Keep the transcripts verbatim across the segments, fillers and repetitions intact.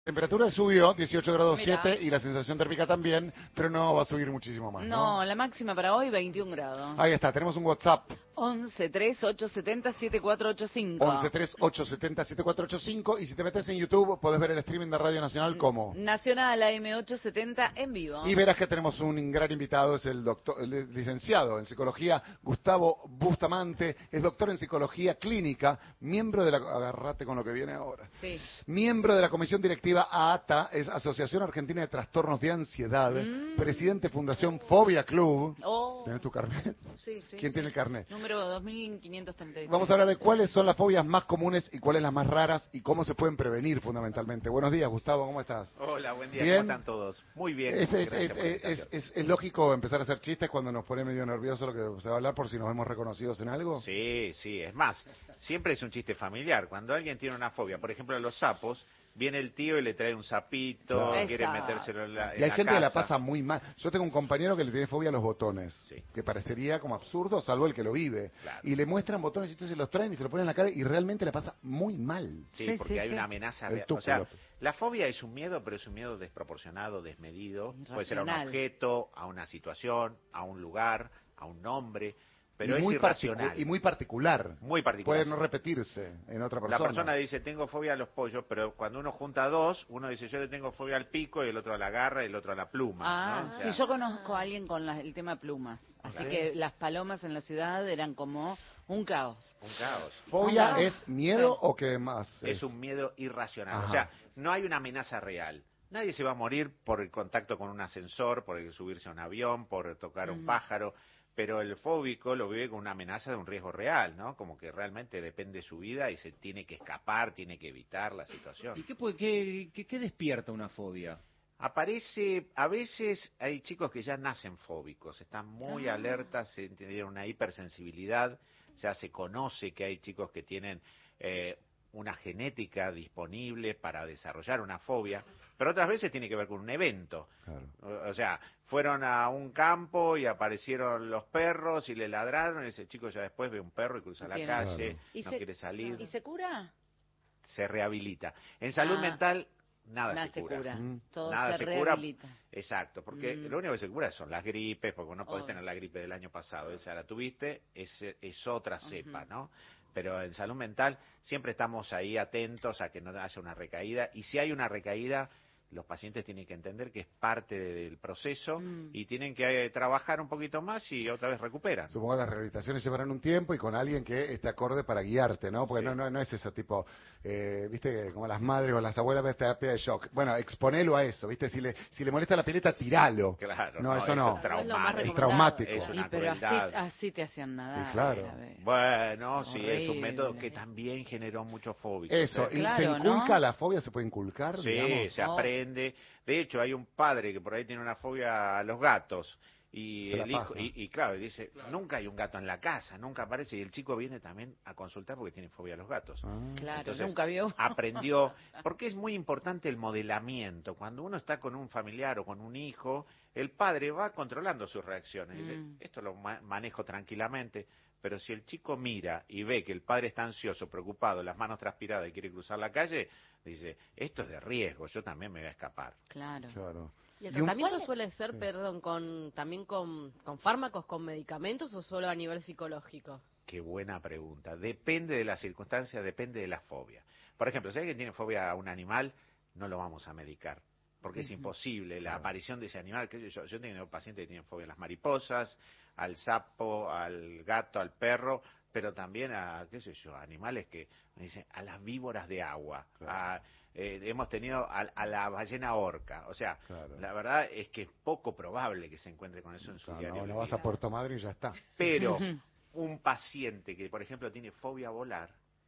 Temperatura subió, dieciocho grados Mira. siete, y la sensación térmica también, pero no va a subir muchísimo más, ¿no? No, la máxima para hoy veintiún grados. Ahí está, tenemos un WhatsApp, once tres ocho setenta siete cuatro ocho cinco. once tres ocho setenta siete cuatro ocho cinco, y si te metes en YouTube podés ver el streaming de Radio Nacional como... Nacional A M ochocientos setenta en vivo. Y verás que tenemos un gran invitado, es el doctor, el licenciado en psicología, Gustavo Bustamante, es doctor en psicología clínica, miembro de la... Agarrate con lo que viene ahora. Sí. Miembro de la comisión directiva A A T A, es Asociación Argentina de Trastornos de Ansiedad, Mm. presidente Fundación Fobia Club. Oh. ¿Tenés tu carnet? Sí, sí. ¿Quién sí. tiene el carnet? Número dos mil quinientos treinta y tres. Vamos a hablar de cuáles son las fobias más comunes y cuáles las más raras y cómo se pueden prevenir fundamentalmente. Buenos días, Gustavo, ¿cómo estás? Hola, buen día, ¿Bien? ¿cómo están todos? Muy bien. Es, es, gracias es, por la es, invitación. es- es lógico empezar a hacer chistes cuando nos pone medio nervioso lo que se va a hablar por si nos vemos reconocidos en algo. Sí, sí, es más, siempre es un chiste familiar. Cuando alguien tiene una fobia, por ejemplo, a los sapos, viene el tío y le trae un sapito, Claro. quiere Exacto. metérselo en la, en Y hay la gente que la casa. pasa muy mal. Yo tengo un compañero que le tiene fobia a los botones, Sí. que parecería como absurdo, salvo el que lo vive. Claro. Y le muestran botones y entonces los traen y se lo ponen en la cara y realmente la pasa muy mal. Sí, Sí, porque sí, hay sí. una amenaza El real. tuco, O sea, López. la fobia es un miedo, pero es un miedo desproporcionado, desmedido. Puede ser a un Irracional. objeto, a una situación, a un lugar, a un nombre, pero y, es muy irracional. particu- y muy particular. Muy particular. Puede no repetirse en otra persona. La persona dice, tengo fobia a los pollos, pero cuando uno junta dos, uno dice, yo le tengo fobia al pico, y el otro a la garra, y el otro a la pluma. Ah, ¿no? O sea, sí, yo conozco a alguien con la- el tema plumas. Así ¿Sí? que las palomas en la ciudad eran como un caos. un caos. ¿Fobia Ah, es miedo sí. o qué más? Es un miedo irracional. Ajá. O sea, no hay una amenaza real. Nadie se va a morir por el contacto con un ascensor, por el subirse a un avión, por tocar un Mm. pájaro, pero el fóbico lo vive con una amenaza de un riesgo real, ¿no? Como que realmente depende de su vida y se tiene que escapar, tiene que evitar la situación. ¿Y qué, puede- qué, qué- qué despierta una fobia? Aparece, a veces hay chicos que ya nacen fóbicos, están muy Ah. alertas, se- tienen una hipersensibilidad, ya se conoce que hay chicos que tienen eh, una genética disponible para desarrollar una fobia, pero otras veces tiene que ver con un evento. Claro. O, o sea, fueron a un campo y aparecieron los perros y le ladraron, y ese chico ya después ve un perro y cruza la Tiene- calle, Claro. ¿Y no se- quiere salir, ¿Y se cura? se rehabilita. En salud Ah. mental, nada, Nada se cura. Mm. Todo Nada se, se cura. rehabilita. Exacto, porque Mm. lo único que se cura son las gripes, porque no podés Obvio. tener la gripe del año pasado, esa la tuviste, es, es otra cepa, Ujú. ¿no? Pero en salud mental siempre estamos ahí atentos a que no haya una recaída, y si hay una recaída, los pacientes tienen que entender que es parte del proceso Mm. y tienen que eh, trabajar un poquito más y otra vez recuperan. Supongo que las rehabilitaciones llevarán un tiempo y con alguien que esté acorde para guiarte, ¿no? Porque Sí. no, no, no es eso tipo, eh, viste, como las madres o las abuelas ves terapia de shock. Bueno, exponelo a eso, viste, si le, si le molesta la pileta, tiralo. Claro, No, no, eso eso no. es traumático. Es traumático. Es una Y pero así, crueldad. así te hacían nada. Sí, claro. Bueno, sí, es un Horrible. método que también generó muchos fóbicos. Eso, ¿eh? y Claro, se inculca ¿no? la fobia, se puede inculcar, Sí, digamos. se Oh. aprende. De hecho, hay un padre que por ahí tiene una fobia a los gatos. Y Se la el hijo, pasa. y, y claro, dice, nunca hay un gato en la casa, nunca aparece. Y el chico viene también a consultar porque tiene fobia a los gatos. Ah. Claro, Entonces, nunca vio. Aprendió, porque es muy importante el modelamiento. Cuando uno está con un familiar o con un hijo, el padre va controlando sus reacciones. Dice, Mm. esto lo ma- manejo tranquilamente, pero si el chico mira y ve que el padre está ansioso, preocupado, las manos transpiradas y quiere cruzar la calle, dice, esto es de riesgo, yo también me voy a escapar. Claro. Claro. ¿Y el Y un- tratamiento ¿Cuál es? suele ser, Sí. perdón, con también con, con fármacos, con medicamentos o solo a nivel psicológico? Qué buena pregunta. Depende de las circunstancias, depende de la fobia. Por ejemplo, si alguien tiene fobia a un animal, no lo vamos a medicar, porque es Ujú. imposible la Claro. aparición de ese animal. Que yo, yo tengo pacientes que tienen fobia a las mariposas, al sapo, al gato, al perro, pero también a, qué sé yo, animales que me dicen, a las víboras de agua, Claro. a, eh, hemos tenido a, a la ballena orca. O sea, Claro. la verdad es que es poco probable que se encuentre con eso en su No, diario no, no vivir. vas a Puerto Madryn y ya está. Pero Ujú. un paciente que, por ejemplo, tiene fobia a volar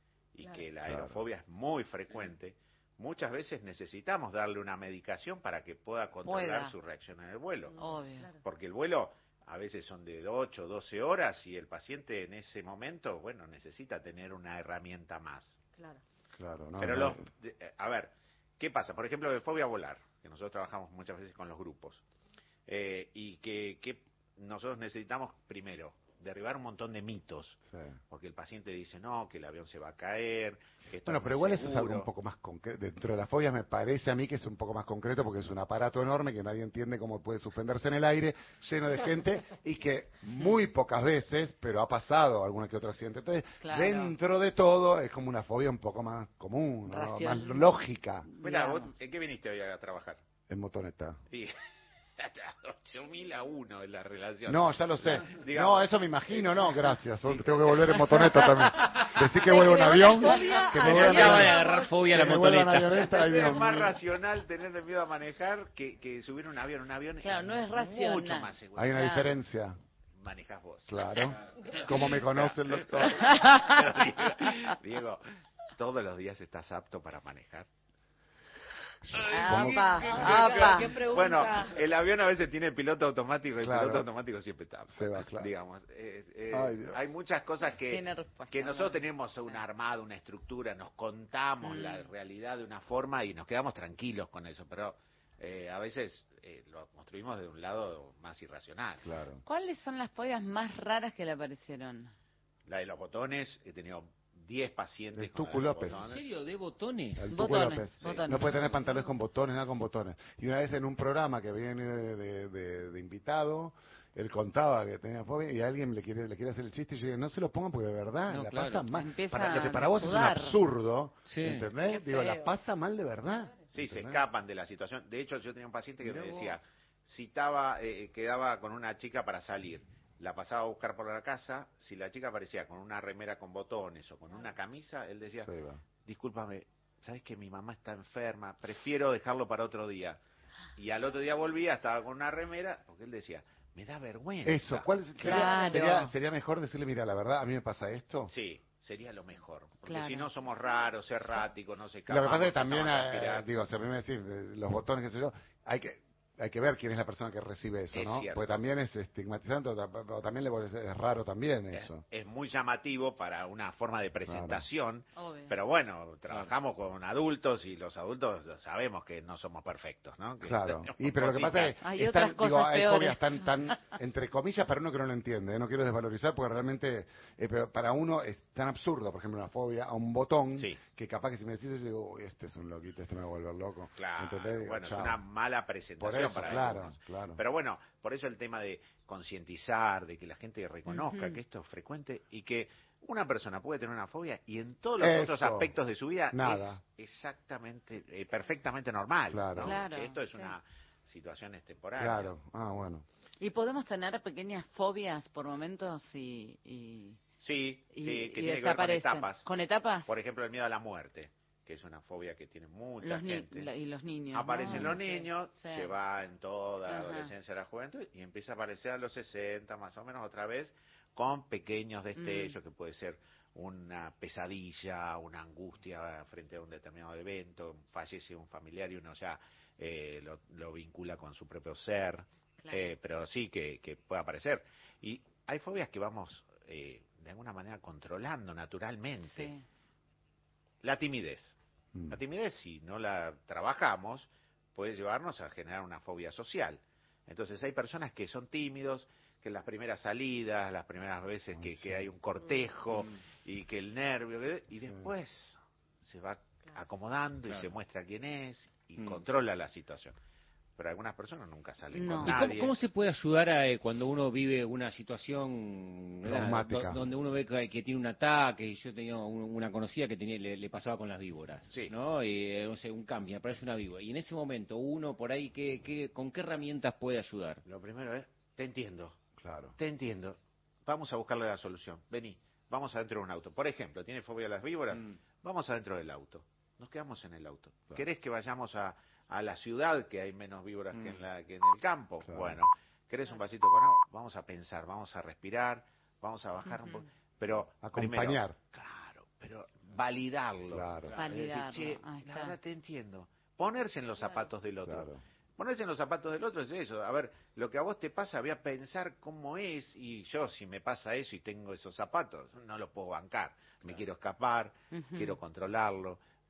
y Claro. que la Claro. aerofobia es muy frecuente, muchas veces necesitamos darle una medicación para que pueda controlar Pueda. su reacción en el vuelo. Obvio. Claro. Porque el vuelo a veces son de ocho, doce horas y el paciente en ese momento, bueno, necesita tener una herramienta más. Claro. Claro, no, Pero no, los, de- eh, a ver, ¿qué pasa? Por ejemplo, de fobia a volar, que nosotros trabajamos muchas veces con los grupos, eh, y que, que nosotros necesitamos primero derribar un montón de mitos. Sí. Porque el paciente dice, no, que el avión se va a caer, que esto Bueno, es pero muy igual eso es seguro. algo un poco más concreto. Dentro de las fobias me parece a mí que es un poco más concreto porque es un aparato enorme que nadie entiende cómo puede suspenderse en el aire, lleno de gente y que muy pocas veces, pero ha pasado alguna que otro accidente. Entonces, Claro. dentro de todo es como una fobia un poco más común, ¿no? Racional. Más lógica. Mira, vos, digamos. ¿en qué viniste hoy a trabajar? En motoneta. Y ocho mil a uno en la relación. No, ya lo sé. Digamos. No, eso me imagino, no, gracias. Tengo que volver en motoneta también. Decir que vuelvo en avión, que me vuelva en Acaba de avión. agarrar fobia a Que la me vuelva en motoneta. avioneta, ay, Es Dios más mío. racional tener miedo a manejar que, que subir un avión. Un avión Claro, no es mucho racional. más seguro. Hay una Claro. diferencia, Manejás vos. claro. Como me conoce el doctor. Pero, Diego, Diego, ¿todos los días estás apto para manejar? Supongo- Apa, apa. ¿Qué pregunta? Bueno, el avión a veces tiene piloto automático y el Claro. piloto automático siempre está. Se va, claro. Digamos, es- es- Ay, Dios. hay muchas cosas que, Tiene respuesta, que nosotros bueno. tenemos una armada, una estructura, nos contamos Mm. la realidad de una forma y nos quedamos tranquilos con eso, pero eh, a veces eh, lo construimos de un lado más irracional. Claro. ¿Cuáles son las fobias más raras que le aparecieron? La de los botones, he tenido diez pacientes El con Tucu la de los López. ¿En botones. serio? ¿De botones? El Tucu Botones, López. botones. No puede tener pantalones con botones, nada con botones. Y una vez en un programa que viene de, de- de- de invitado, él contaba que tenía fobia y alguien le quiere, le quiere hacer el chiste y yo digo, no se lo pongan porque de verdad, No, la claro. pasa mal. Empieza Para, lo que para a vos es un sudar. absurdo, Sí. ¿entendés? Qué Digo, la feo. pasa mal de verdad. Sí, se ¿entendés? escapan de la situación. De hecho, yo tenía un paciente que Mirá me vos. decía, citaba, eh, quedaba con una chica para salir, la pasaba a buscar por la casa, si la chica aparecía con una remera con botones o con una camisa, él decía, Se va. discúlpame, ¿sabes que mi mamá está enferma? Prefiero dejarlo para otro día. Y al otro día volvía, estaba con una remera, porque él decía, me da vergüenza. Eso, ¿cuál es- sería, Claro. sería, sería mejor decirle, mira, la verdad, a mí me pasa esto? Sí, sería lo mejor. Porque Claro. si no somos raros, erráticos, no se Lo que pasa es que escapamos, también, empezamos a eh, transpirar. digo, si a mí me decís, eh, los botones, qué sé yo, hay que hay que ver quién es la persona que recibe eso, Es ¿no? cierto. Porque también es estigmatizante, o, ta- o también le parece- es raro también Es, eso. es muy llamativo para una forma de presentación, Obvio. pero bueno, trabajamos con adultos y los adultos sabemos que no somos perfectos, ¿no? Que Claro. tenemos Y pero lo que pasa es cositas. Hay están, otras digo, cosas hay peores. fobias tan, tan, entre comillas, para uno que no lo entiende, ¿eh? No quiero desvalorizar porque realmente, eh, pero para uno es tan absurdo, por ejemplo, una fobia a un botón, Sí. que capaz que si me decís eso, digo, uy, este es un loquito, este me va a volver loco. Claro, ¿Entendés? Digo, bueno, chao. es una mala presentación Por eso, para claro, algunos. claro. Pero bueno, por eso el tema de concientizar, de que la gente reconozca Ujú. que esto es frecuente y que una persona puede tener una fobia y en todos los Eso. otros aspectos de su vida Nada. es exactamente, eh, perfectamente normal. Claro. ¿no? Claro, Que esto es sí. una situación temporaria. Claro, ah, bueno. ¿Y podemos tener pequeñas fobias por momentos y, y, Sí, y- sí, que y tiene que ver con desaparecen? etapas. ¿Con etapas? Por ejemplo, el miedo a la muerte, que es una fobia que tiene mucha los ni- gente. la- y los niños. Aparecen ¿no? los niños, Sí. se va en toda la Ajá. adolescencia, la juventud, y empieza a aparecer a los sesenta, más o menos, otra vez, con pequeños destellos, Mm. que puede ser una pesadilla, una angustia frente a un determinado evento, fallece un familiar y uno ya eh, lo, lo vincula con su propio ser, Claro. eh, pero sí que, que puede aparecer. Y hay fobias que vamos, eh, de alguna manera, controlando naturalmente. Sí. La timidez. Mm. La timidez, si no la trabajamos, puede llevarnos a generar una fobia social. Entonces hay personas que son tímidos, que en las primeras salidas, las primeras veces que, Ay, sí. que hay un cortejo Mm. y que el nervio, que- y después se va acomodando y Claro. se muestra quién es y Mm. controla la situación. Pero algunas personas nunca salen No. con ¿Y nadie. cómo, cómo se puede ayudar a, eh, cuando uno vive una situación ¿verdad? Traumática. Do- donde uno ve que, que tiene un ataque? Yo tenía un- una conocida que tenía, le, le pasaba con las víboras, Sí. ¿no? Y, eh, no sé, un cambio, aparece una víbora. Y en ese momento, uno por ahí, ¿qué, qué, ¿con qué herramientas puede ayudar? Lo primero es, te entiendo, Claro. te entiendo. Vamos a buscarle la solución. Vení, vamos adentro de un auto. Por ejemplo, ¿tiene fobia a las víboras? Mm. Vamos adentro del auto. Nos quedamos en el auto. Claro. ¿Querés que vayamos a, a la ciudad, que hay menos víboras que, en Mm. la, que en el campo? Claro. Bueno, ¿querés un vasito con agua? Vamos a pensar, vamos a respirar, vamos a bajar un Ujú. poco. Pero Acompañar. primero, claro, pero validarlo. Claro. Es decir, Validarlo, che, ahí la está. verdad te entiendo. Ponerse en los zapatos del otro. Claro. Ponerse en los zapatos del otro es eso. A ver, lo que a vos te pasa, voy a pensar cómo es, y yo, si me pasa eso y tengo esos zapatos, no lo puedo bancar. Me quiero escapar, Ujú. quiero controlarlo.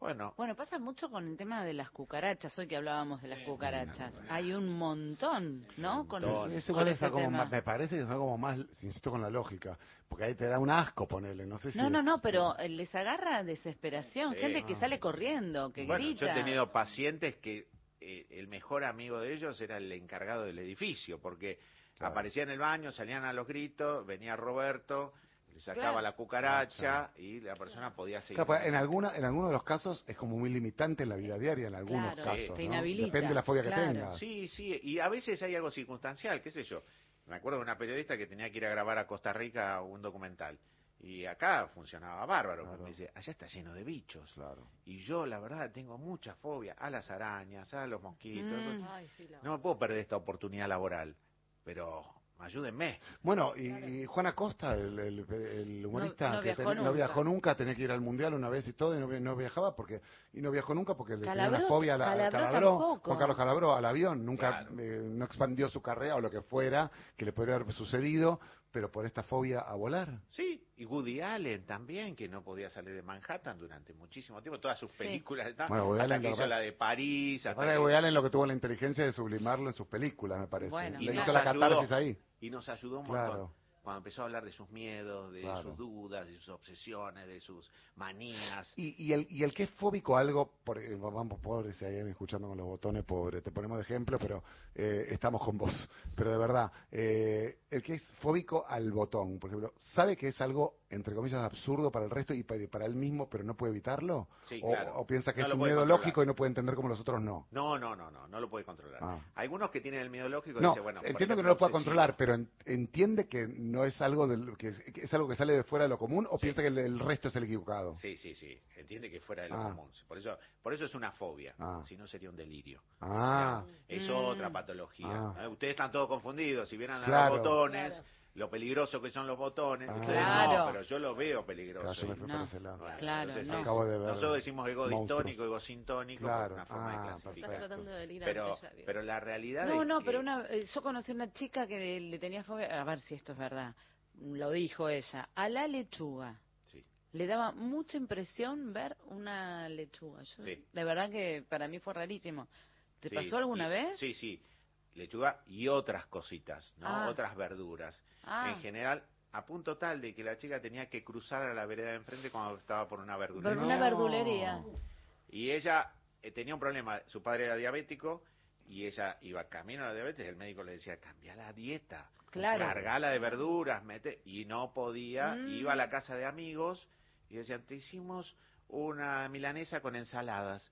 Bueno, Bueno, pasa mucho con el tema de las cucarachas, hoy que hablábamos de las cucarachas. Hay un montón, ¿no? Con, montón. con Eso igual ese está como tema. más- me parece que está como más, insisto con la lógica, porque ahí te da un asco ponerle, no sé si No, no, es- no, pero eh, les agarra desesperación. Sí. Gente que Ah. sale corriendo, que bueno, grita. yo he tenido pacientes que eh, el mejor amigo de ellos era el encargado del edificio, porque Claro. aparecía en el baño, salían a los gritos, venía Roberto, le sacaba Claro. la cucaracha y la persona podía seguir. Claro, pues, en alguna, en algunos de los casos es como muy limitante en la vida diaria, en algunos Claro, casos, te ¿no? inhabilita, Depende de la fobia claro. que tengas. Sí, sí, y a veces hay algo circunstancial, qué sé yo. Me acuerdo de una periodista que tenía que ir a grabar a Costa Rica un documental. Y acá funcionaba bárbaro, Claro. porque me dice, allá está lleno de bichos. Claro. Y yo, la verdad, tengo mucha fobia a las arañas, a los mosquitos. Mm. Ay, sí, la No me puedo perder esta oportunidad laboral, pero ayúdenme. Bueno, y, y Juan Acosta, el, el- el humorista, No- no que viajó tenía- no nunca. viajó nunca, tenía que ir al Mundial una vez y todo, y no, vi- no viajaba porque y no viajó nunca porque le tenía Calabró- una fobia a la, Calabró Calabró, tampoco. Juan Carlos Calabró, al avión, nunca Claro. eh, no expandió su carrera o lo que fuera, que le podría haber sucedido, pero por esta fobia a volar. Sí, y Woody Allen también, que no podía salir de Manhattan durante muchísimo tiempo. Todas sus Sí. películas, ¿está? Bueno, Woody hasta Allen, que la hizo verdad- la de París. La hasta verdad que que- Woody Allen lo que tuvo la inteligencia de sublimarlo en sus películas, me parece. Bueno, Le y hizo nos la ayudó. catarsis ahí. Y nos ayudó un Claro. montón. Cuando empezó a hablar de sus miedos, de Claro. sus dudas, de sus obsesiones, de sus manías. Y, y, el, y el que es fóbico a algo, por, eh, vamos pobres, si hay alguien escuchando con los botones, pobre, te ponemos de ejemplo, pero eh, estamos con vos. Pero de verdad, eh, el que es fóbico al botón, por ejemplo, ¿sabe que es algo, entre comillas, absurdo para el resto y para, para él mismo, pero no puede evitarlo? Sí, o, claro. ¿O piensa que No es lo un puede miedo controlar. lógico y no puede entender como los otros no? No, no, no, no, no lo puede controlar. Ah. Algunos que tienen el miedo lógico No, dicen, bueno, por entiendo que ejemplo, no lo pueda obsesivo. controlar, pero en- entiende que no es algo del, que es, que es algo que sale de fuera de lo común, o Sí. piensa que el, el resto es el equivocado. Sí, sí, sí. Entiende que fuera de lo Ah. común. Por eso, por eso es una fobia. Ah. Si no sería un delirio. Ah, Es Mm. otra patología. Ah. ¿eh? Ustedes están todos confundidos. Si vieran a Claro. los botones, Claro. lo peligroso que son los botones. Ah. Ustedes Claro. no, pero yo lo veo peligroso. claro, yo me Y- fui No. por ese lado. Bueno, Claro, entonces no. es- Acabo de ver nosotros decimos ego monstruos. distónico, ego sintónico, Claro. por una forma de Ah, clasificar. Estás perfecto. tratando de delirar. Pero, ya, bien. pero la realidad No, es no, que- pero una, eh, yo conocí una chica que le, le tenía fobia, a ver si esto es verdad, lo dijo ella, a la lechuga. Sí. Le daba mucha impresión ver una lechuga. Yo, Sí. De verdad que para mí fue rarísimo. ¿Te Sí, pasó alguna y- vez? Sí, sí. Lechuga y otras cositas, ¿no? Ah. Otras verduras. Ah. En general, a punto tal de que la chica tenía que cruzar a la vereda de enfrente cuando estaba por una Por verdulería. una No. verdulería. Y ella eh, tenía un problema. Su padre era diabético y ella iba camino a la diabetes. El médico le decía, cambia la dieta. Claro. Cargala de verduras, mete. Y no podía. Mm. Iba a la casa de amigos y decían, te hicimos una milanesa con ensaladas.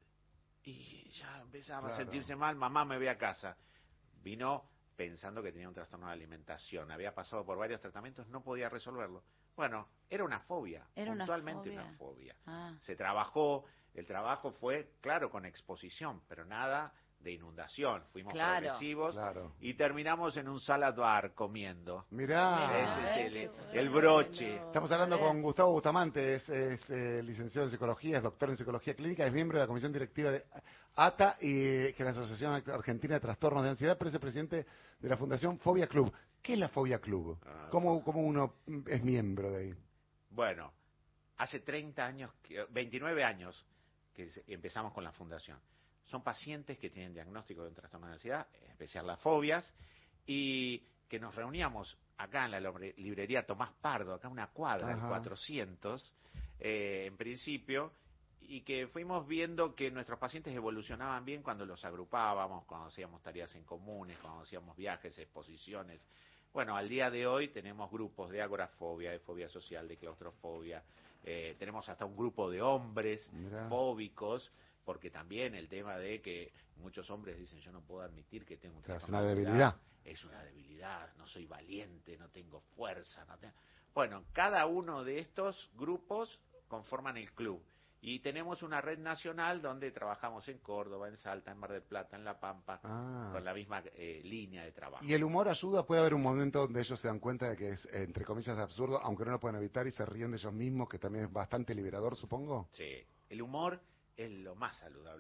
Y ya empezaba Claro. a sentirse mal, mamá me ve a casa. Vino pensando que tenía un trastorno de alimentación, había pasado por varios tratamientos, no podía resolverlo. Bueno, era una fobia, Era una puntualmente fobia. una fobia. Ah. Se trabajó, el trabajo fue, claro, con exposición, pero nada de inundación. Fuimos Claro. progresivos Claro. y terminamos en un salad bar comiendo. Mirá. Ese es el, qué el bueno. broche. Estamos hablando con Gustavo Bustamante, es, es, eh, licenciado en psicología, es doctor en psicología clínica, es miembro de la comisión directiva de A T A, y, que es la Asociación Argentina de Trastornos de Ansiedad, pero es el presidente de la Fundación Fobia Club. ¿Qué es la Fobia Club? Ah. ¿Cómo, cómo uno es miembro de ahí? Bueno, hace treinta años, que- veintinueve años que se- empezamos con la fundación. Son pacientes que tienen diagnóstico de un trastorno de ansiedad, en especial las fobias, y que nos reuníamos acá en la libre- librería Tomás Pardo, acá una cuadra, el Ajá. cuatrocientos, eh, en principio, y que fuimos viendo que nuestros pacientes evolucionaban bien cuando los agrupábamos, cuando hacíamos tareas en comunes, cuando hacíamos viajes, exposiciones. Bueno, al día de hoy tenemos grupos de agorafobia, de fobia social, de claustrofobia, eh, tenemos hasta un grupo de hombres Mirá. fóbicos, porque también el tema de que muchos hombres dicen yo no puedo admitir que tengo un Claro, es trastorno una de debilidad. ansiedad, es una debilidad, no soy valiente, no tengo fuerza. No tengo... Bueno, cada uno de estos grupos conforman el club. Y tenemos una red nacional donde trabajamos en Córdoba, en Salta, en Mar del Plata, en La Pampa, Ah. con la misma eh, línea de trabajo. ¿Y el humor ayuda? ¿Puede haber un momento donde ellos se dan cuenta de que es, eh, entre comillas, absurdo, aunque no lo pueden evitar, y se ríen de ellos mismos, que también es bastante liberador, supongo? Sí, el humor es lo más saludable que tenemos.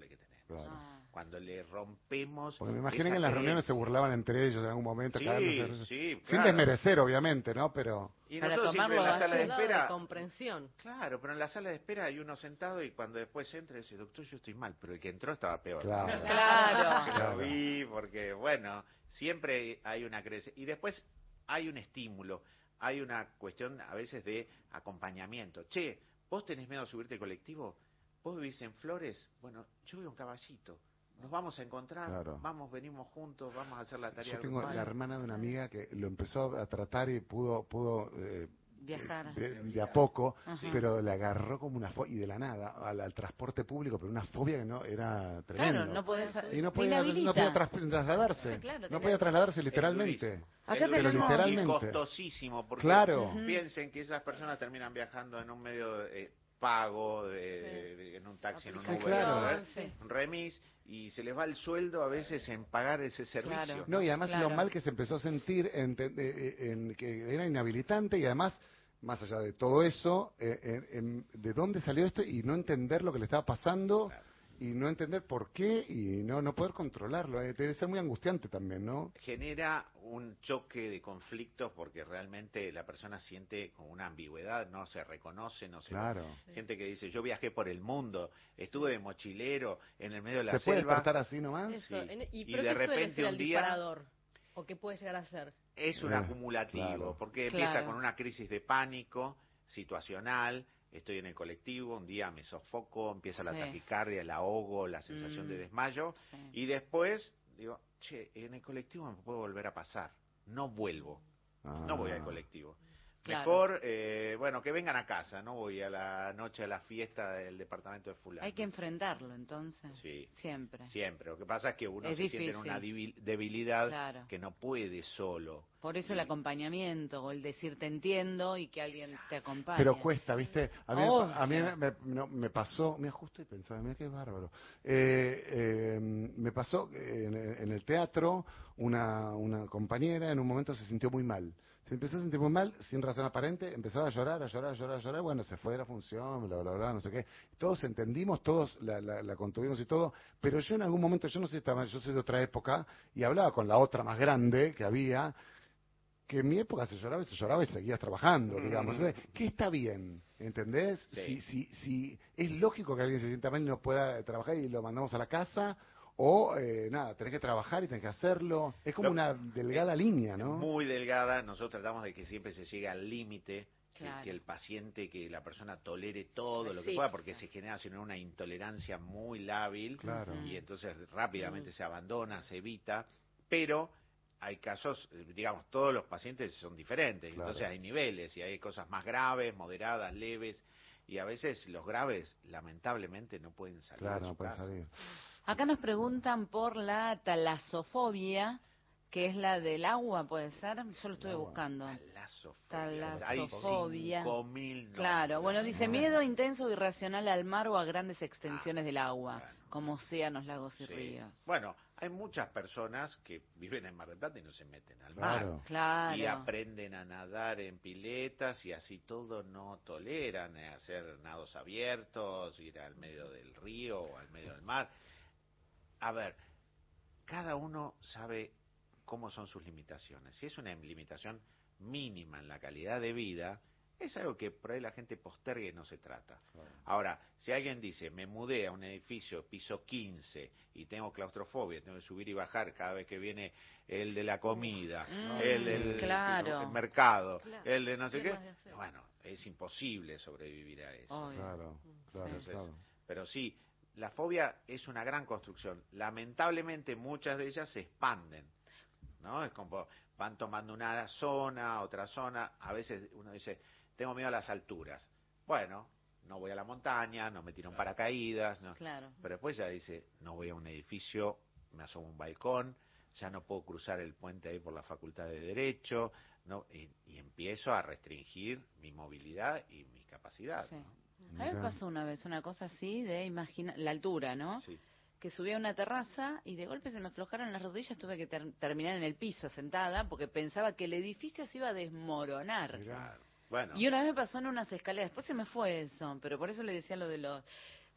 Claro. Ah. Cuando le rompemos... Porque me imagino esa que en las reuniones se creencia. burlaban entre ellos en algún momento. Sí, cagándose- sí, Sin claro. desmerecer, obviamente, ¿no? Pero... Y Para nosotros siempre en tomarlo la sala de Ese lado de espera... comprensión. Claro, pero en la sala de espera hay uno sentado y cuando después entra dice, doctor, yo estoy mal, pero el que entró estaba peor. Claro. Claro. Claro. Lo vi porque, bueno, siempre hay una creencia. Y después hay un estímulo, hay una cuestión a veces de acompañamiento. Che, ¿vos tenés miedo a subirte al colectivo? ¿Vos vivís en Flores? Bueno, yo vivo en Caballito. Nos vamos a encontrar, Claro. vamos, venimos juntos, vamos a hacer la tarea Yo tengo grupal. la hermana de una amiga que lo empezó a tratar y pudo... pudo eh, Viajar. De, de a poco, Ajá. pero le agarró como una fobia, y de la nada, al, al transporte público, pero una fobia que no era tremendo. Claro, no podés... Y no te podía, no inhabilita. podía tras- trasladarse. Sí, claro, no tenés- podía trasladarse Es literalmente. durísimo. Acá Es durísimo tenemos- y Literalmente. costosísimo, porque Claro. Ujú. piensen que esas personas terminan viajando en un medio eh, pago, de, de- de- en un taxi, en un Sí, Uber, claro. ¿eh? Sí. un remis, y se les va el sueldo a veces en pagar ese servicio. Claro. No, y además Claro. lo mal que se empezó a sentir en, en- en que era inhabilitante, y además, más allá de todo eso, eh, en- en- de dónde salió esto y no entender lo que le estaba pasando. Claro. Y no entender por qué y no no poder controlarlo. Eh, debe ser muy angustiante también, ¿no? Genera un choque de conflictos porque realmente la persona siente como una ambigüedad, no se reconoce, no se... Claro. Gente que dice, yo viajé por el mundo, estuve de mochilero en el medio de la ¿Se puede selva. despertar así nomás? Eso, Sí. en- y, Y pero de ¿qué suele repente ser un el día- disparador? ¿O qué puede llegar a ser? Es un Eh, acumulativo, claro. porque Claro. empieza con una crisis de pánico situacional, estoy en el colectivo, un día me sofoco, empieza la Sí. taquicardia, el ahogo, la sensación Mm. de desmayo, Sí. y después digo, che, en el colectivo me puede volver a pasar, no vuelvo, no voy al Ah. colectivo. Claro. Mejor, eh, bueno, que vengan a casa, no voy a la noche a la fiesta del departamento de fulano. Hay que enfrentarlo, entonces. Sí. Siempre. Siempre, lo que pasa es que uno Es se siente en difícil. una debil- debilidad Claro. que no puede solo. Por eso el Y- acompañamiento, o el decir te entiendo y que alguien te acompañe. Pero cuesta, ¿viste? A mí, me Obvio. pa- a mí me, me- no, me pasó, mira, justo y pensaba, mira qué bárbaro. Eh, eh, me pasó eh, en, en el teatro, una, una compañera en un momento se sintió muy mal. Se empezó a sentir muy mal, sin razón aparente, empezaba a llorar, a llorar, a llorar, a llorar. Bueno, se fue de la función, bla, bla, bla, no sé qué. Todos entendimos, todos la, la, la contuvimos y todo. Pero yo en algún momento, yo no sé si estaba, yo soy de otra época, y hablaba con la otra más grande que había, que en mi época se lloraba y se lloraba y seguías trabajando, digamos. Mm. Entonces, ¿qué está bien? ¿Entendés? Sí. Si, si, si es lógico que alguien se sienta mal y no pueda trabajar y lo mandamos a la casa, o eh, nada, tenés que trabajar y tenés que hacerlo. Es como Lo- una delgada línea, ¿no? Muy delgada, nosotros tratamos de que siempre se llegue al límite, que- Claro. que el paciente, que la persona tolere todo lo que Sí. pueda, porque se genera sino una intolerancia muy lábil, Claro. Ujú. y entonces rápidamente Mm. se abandona, se evita, pero hay casos, eh, digamos, todos los pacientes son diferentes, Claro. entonces hay niveles, y hay cosas más graves, moderadas, leves, y a veces los graves, lamentablemente, no pueden salir Claro, de no su pueden casa. salir. Acá nos preguntan por la talasofobia, que es la del agua, ¿puede ser? Yo lo estuve Agua. buscando. Talasofobia. Hay Talasofobia. cinco mil Claro, bueno, dice No. miedo intenso o irracional al mar o a grandes extensiones del agua, bueno. como océanos, lagos y Sí. ríos. Bueno, hay muchas personas que viven en Mar del Plata y no se meten al mar. Claro. Claro. Y aprenden a nadar en piletas y así todo no toleran eh, hacer nados abiertos, ir al medio del río o al medio del mar. A ver, cada uno sabe cómo son sus limitaciones. Si es una limitación mínima en la calidad de vida, es algo que por ahí la gente posterga y no se trata. Ahora, si alguien dice, me mudé a un edificio piso quince y tengo claustrofobia, tengo que subir y bajar cada vez que viene el de la comida, Mm, el del claro. el mercado, Claro. el de no sé Sí, qué, más de feo. bueno, es imposible sobrevivir a eso. Obvio. Claro, claro, Entonces, claro. pero sí, la fobia es una gran construcción. Lamentablemente muchas de ellas se expanden, ¿no? Es como van tomando una zona, otra zona. A veces uno dice, tengo miedo a las alturas. Bueno, no voy a la montaña, no me tiro en paracaídas, no. Claro. Pero después ya dice, no voy a un edificio, me asomo a un balcón, ya no puedo cruzar el puente ahí por la Facultad de Derecho, no, y, y empiezo a restringir mi movilidad y mi capacidad. Sí. ¿no? A mí me Mirá. pasó una vez una cosa así de imaginar la altura, ¿no? Sí. Que subí a una terraza y de golpe se me aflojaron las rodillas, tuve que ter- terminar en el piso sentada porque pensaba que el edificio se iba a desmoronar. Mirá. Bueno, Y una vez me pasó en unas escaleras, después se me fue eso, pero por eso le decía lo de los...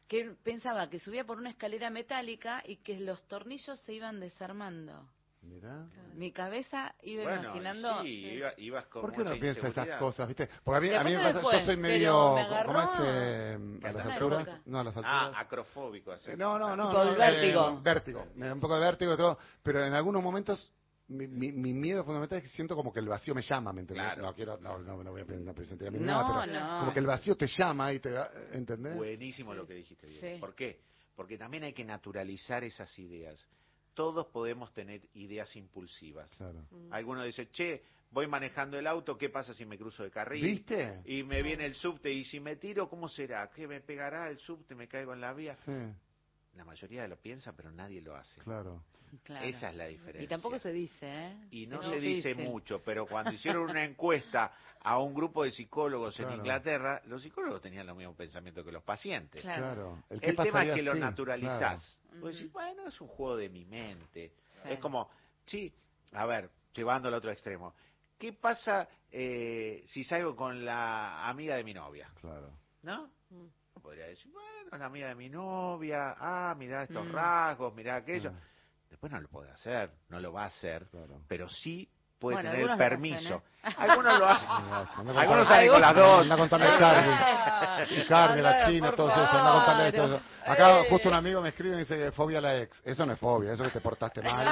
que pensaba que subía por una escalera metálica y que los tornillos se iban desarmando. Mirá. Mi cabeza iba Bueno, imaginando... sí, iba- ibas con ¿Por qué mucha uno piensa esas inseguridad. cosas, viste? Porque a mí, Y a mí me aparte pasa, me yo fue, soy pero medio, me agarró ¿cómo es? Eh, a las una alturas. época. No, a las Ah, alturas. acrofóbico. así. Eh, no, no, no. Tipo no, el vértigo. eh, vértigo. Me da un poco de vértigo y todo, pero en algunos momentos mi, mi, mi miedo fundamental es que siento como que el vacío me llama, ¿me entendés? Claro. No quiero, no, no, no voy a no presentar a mí No, nada, pero no. como que el vacío te llama y te da, ¿entendés? Buenísimo lo que dijiste, Diego. Sí. ¿Por qué? Porque también hay que naturalizar esas ideas. Todos podemos tener ideas impulsivas. Claro. Alguno dice, che, voy manejando el auto, ¿qué pasa si me cruzo de carril? ¿Viste? Y me viene el subte, y si me tiro, ¿cómo será? ¿Qué me pegará el subte? ¿Me caigo en la vía? Sí, La mayoría lo piensa, pero nadie lo hace. claro. Claro. Esa es la diferencia. Y tampoco se dice, ¿eh? Y no Es se dice difícil. mucho, pero cuando hicieron una encuesta a un grupo de psicólogos Claro. en Inglaterra, los psicólogos tenían los mismos pensamientos que los pacientes. Claro. Claro. El, ¿qué tema es pasaría que lo si? naturalizás. Claro. Vos decís, bueno, es un juego de mi mente. Sí. Es como, sí, a ver, llevándolo al otro extremo. ¿Qué pasa eh, si salgo con la amiga de mi novia? Claro. ¿No? Mm. Podría decir, bueno, es la amiga de mi novia, ah, mirá estos Mm. rasgos, mirá aquello. Ah. Después no lo puede hacer, no lo va a hacer, Claro. pero sí puede Bueno, tener el algunos lo permiso. hacen, Algunos lo hacen. Anda a contar- Algunos salen con las dos. Anda a contarle a Icardi. Icardi, la Anda, China, por todo eso. Anda a contarle favor. todo eso. Acá Eh. justo un amigo me escribe y dice que fobia a la ex. Eso no es fobia, eso es que te portaste mal.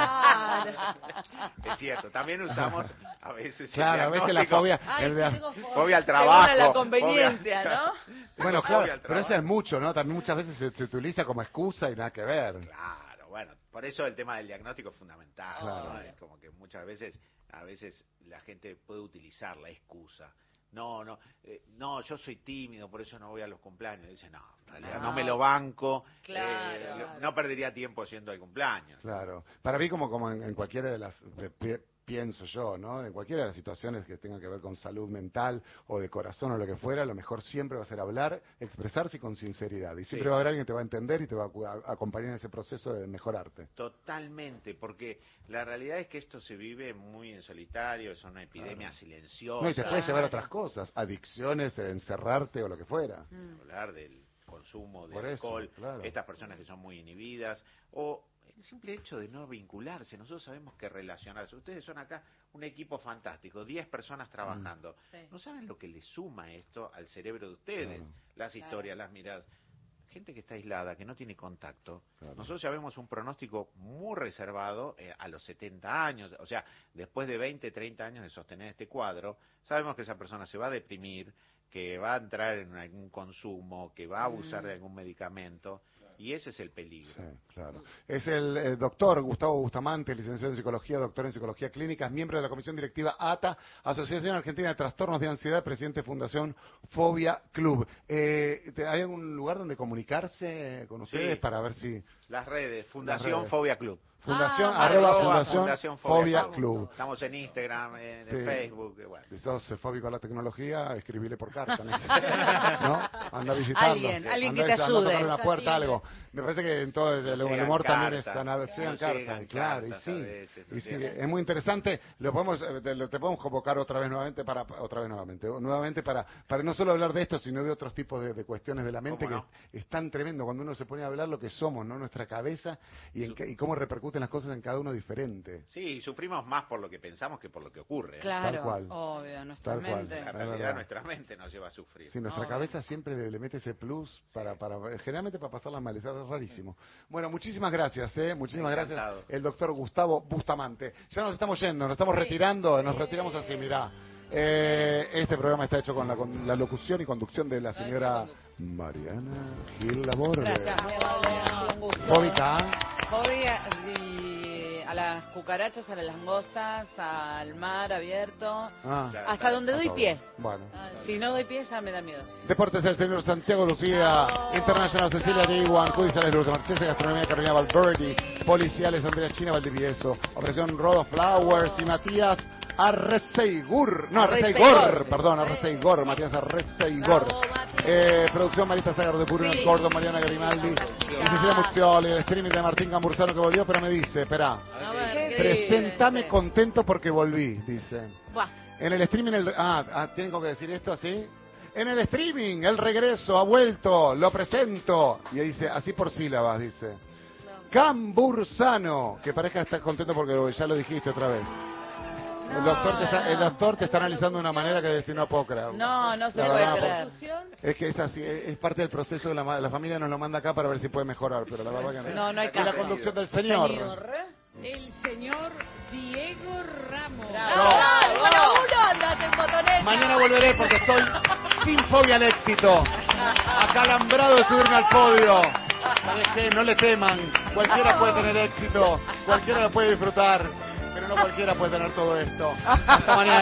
Es cierto, también usamos a veces el Claro, a veces la diagnóstico. fobia... Ay, el sí, de- tengo fobia. Fobia al Según trabajo. a la fobia- conveniencia, ¿no? Bueno, Fobia claro, al pero trabajo. eso es mucho, ¿no? También muchas veces se, se utiliza como excusa y nada que ver. Claro, bueno, por eso el tema del diagnóstico es fundamental. Claro. ¿no? Es como que muchas veces, a veces la gente puede utilizar la excusa. No, no, eh, no, yo soy tímido, por eso no voy a los cumpleaños. Dice, no, en realidad no, No. me lo banco, Claro. eh, no perdería tiempo yendo al cumpleaños. Claro. Para mí, como, como en, en cualquiera de las... de- pi- pienso yo, ¿no? En cualquiera de las situaciones que tengan que ver con salud mental o de corazón o lo que fuera, lo mejor siempre va a ser hablar, expresarse y con sinceridad. Y siempre Sí. va a haber alguien que te va a entender y te va a, cu- a- acompañar en ese proceso de mejorarte. Totalmente, porque la realidad es que esto se vive muy en solitario, es una epidemia silenciosa. No, y te puede Claro. llevar a otras cosas, adicciones, eh, encerrarte o lo que fuera. Mm. Hablar del consumo de Por eso, alcohol, claro. estas personas que son muy inhibidas, o el simple hecho de no vincularse. Nosotros sabemos que relacionarse. Ustedes son acá un equipo fantástico, diez personas trabajando. Sí. No saben lo que le suma esto al cerebro de ustedes, Claro. las Claro. historias, las miradas. Gente que está aislada, que no tiene contacto. Claro. Nosotros ya vemos un pronóstico muy reservado eh, a los setenta años, o sea, después de veinte, treinta años de sostener este cuadro, sabemos que esa persona se va a deprimir, que va a entrar en algún consumo, que va a abusar Mm. de algún medicamento, y ese es el peligro. Sí, claro. Es el eh, doctor Gustavo Bustamante, licenciado en Psicología, doctor en Psicología Clínica, miembro de la Comisión Directiva A T A, Asociación Argentina de Trastornos de Ansiedad, presidente de Fundación Fobia Club. Eh, ¿te- ¿Hay algún lugar donde comunicarse con ustedes Sí. para ver si... Las redes, Fundación redes. Fobia Club. Fundación, Ah, arroba Arroba Fundación, Fobia Club. Club. Estamos en Instagram, en Sí. Facebook, eh, bueno. Si sos eh, fóbico a la tecnología, escribile por carta. ¿No? ¿No? Anda a visitarlo. Alguien, alguien Anda que te a- anda a ayude. tocarle una puerta, algo. Me parece que en todo el, el Nos llegan humor también es cartas, tan... Sean nos cartas, llegan claro, y cartas sí. a veces, nos Y sí, llegan. es muy interesante. Lo podemos, eh, te, lo- te podemos convocar otra vez nuevamente para... Otra vez nuevamente. Nuevamente para, para no solo hablar de esto, sino de otros tipos de, de cuestiones de la mente que ¿Cómo es, es tan tremendo cuando uno se pone a hablar lo que somos, ¿no? Nuestra cabeza y, en, qué- y cómo repercuten las cosas en cada uno diferente. Sí, sufrimos más por lo que pensamos que por lo que ocurre. ¿eh? Claro, Tal cual. obvio, nuestra Tal cual. mente. La Es realidad, verdad. nuestra mente nos lleva a sufrir. Sí, nuestra Obvio. cabeza siempre le, le mete ese plus para, para, generalmente para pasarla mal, es rarísimo. Bueno, muchísimas gracias, ¿eh? Muchísimas Encantado. gracias, el doctor Gustavo Bustamante. Ya nos estamos yendo, nos estamos retirando, nos retiramos así, mirá. Eh, este programa está hecho con la, con la locución y conducción de la señora Mariana Gil Laborde. Gracias, muy amable, un gusto. Fóbica, Fobia y a las cucarachas, a las langostas, al mar abierto, ah, Claro. hasta donde a doy todo. pie. Bueno. Si no doy pie ya me da miedo. Deportes el señor Santiago Lucía, International Cecilia Diwan, Judiciales Luz de Marchese, Gastronomía Carolina Valverde, Policiales Andrea China Valdivieso, Operación Rodo Flowers y Matías Arreceigur, no Arreceigor, Arreceigor. perdón, Arreceigor, Matías Arreceigor. Eh, producción Marita Sagar de Purinas Sí. Gordo, Mariana Garimaldi y Cecilia Muccioli, el streaming de Martín Gamburzano que volvió, pero me dice, espera, A ver, ¿qué presentame dice? contento porque volví, dice. Buah. En el streaming, el, ah, ah, ¿tienen que decir esto así? En el streaming, el regreso, ha vuelto, lo presento. Y ahí dice, así por sílabas, dice. Cambursano, que parezca que estás contento porque ya lo dijiste otra vez. No, el doctor te está, no. el doctor te está analizando de una manera que decir no puedo creer. No, no se La puede verdad, creer. Es que es así, es parte del proceso de la, ma- la familia nos lo manda acá para ver si puede mejorar, pero la verdad que no. No, no hay Y la caso. conducción del señor. El señor Diego Ramos. ¡Bravo! ¡Bravo! Para uno andate en botoneta. Mañana volveré porque estoy sin fobia al éxito. Acalambrado de subirme al podio. ¿Sabes qué? No le teman. Cualquiera puede tener éxito. Cualquiera lo puede disfrutar. Pero no cualquiera puede tener todo esto. Hasta mañana.